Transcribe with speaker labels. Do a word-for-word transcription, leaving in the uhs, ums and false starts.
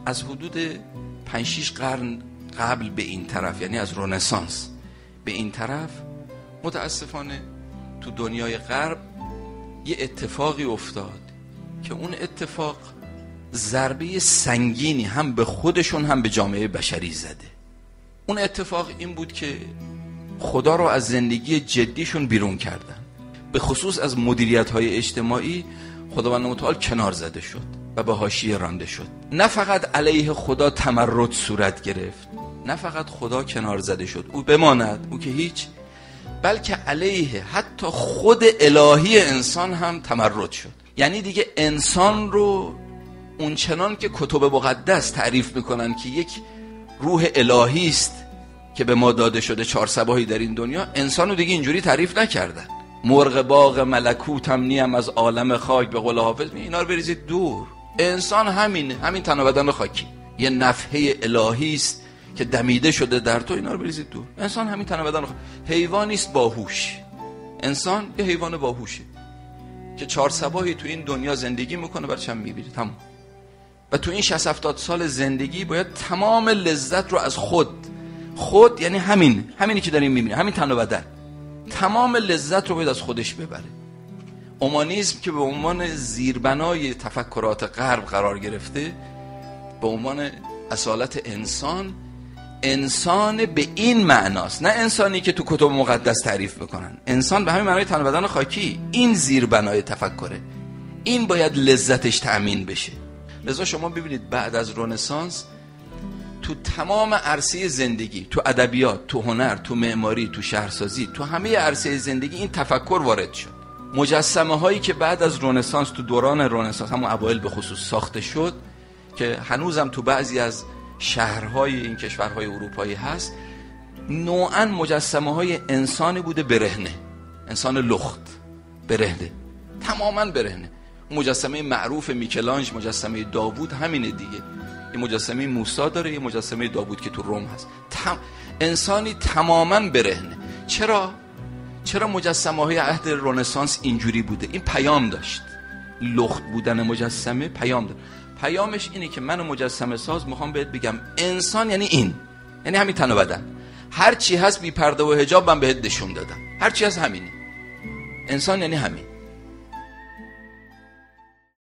Speaker 1: از حدود پنج شش قرن قبل به این طرف، یعنی از رنسانس به این طرف، متاسفانه تو دنیای غرب یه اتفاقی افتاد که اون اتفاق ضربه سنگینی هم به خودشون هم به جامعه بشری زده. اون اتفاق این بود که خدا رو از زندگی جدیشون بیرون کردن، به خصوص از مدیریت‌های اجتماعی خداوند متعال کنار زده شد و به حاشیه رانده شد. نه فقط علیه خدا تمرد صورت گرفت، نه فقط خدا کنار زده شد او بماند، او که هیچ، بلکه علیه حتی خود الهی انسان هم تمرد شد. یعنی دیگه انسان رو اون چنان که کتب مقدس تعریف میکنن که یک روح الهی است که به ما داده شده، چهار صباحی در این دنیا، انسان رو دیگه اینجوری تعریف نکردن. مرغ باغ ملکوتم نیم از عالم خاک، به قول حافظ اینا رو بریزید دور. انسان همین همین تن و بدن خاکی، یه نفحه الهی است که دمیده شده در تو، اینا رو بریزید دور. انسان همین تن و بدن خاکی، حیوانی است باهوش. انسان یه حیوان باهوشه که چهار صباحی تو این دنیا زندگی میکنه، بعدش هم میمیره، تمام. و تو این شصت هفتاد سال زندگی باید تمام لذت رو از خود خود یعنی همین همینی که داریم میبینیم، همین تن و بدن، تمام لذت رو باید از خودش ببره. اومانیسم که به عنوان زیربنای تفکرات غرب قرار گرفته، به عنوان اصالت انسان، انسان به این معناست، نه انسانی که تو کتب مقدس تعریف میکنن. انسان به همین معنای تن و بدن خاکی، این زیربنای تفکره، این باید لذتش تأمین بشه. لذا شما ببینید بعد از رنسانس تو تمام عرصه زندگی، تو ادبیات، تو هنر، تو معماری، تو شهرسازی، تو همه عرصه زندگی این تفکر وارد شد. مجسمه هایی که بعد از رنسانس، تو دوران رنسانس، همون اوایل به خصوص ساخته شد، که هنوزم تو بعضی از شهرهای این کشورهای اروپایی هست، نوعاً مجسمه های انسانی بوده برهنه، انسان لخت برهنه، تماماً برهنه. مجسمه معروف میکلانج، مجسمه داوود همینه دیگه. یه مجسمه موسی داره، یه مجسمه داوود که تو روم هست. تم... انسانی تماماً برهنه. چرا؟ چرا مجسمه های عهد رنسانس اینجوری بوده؟ این پیام داشت. لخت بودن مجسمه پیام داشت. پیامش اینه که من مجسمه ساز میخوام بهت بگم انسان یعنی این، یعنی همین تن و بدن، هر چی هست بی پرده و حجاب من بهت نشون دادم، هر چی هست همینه. انسان یعنی همین.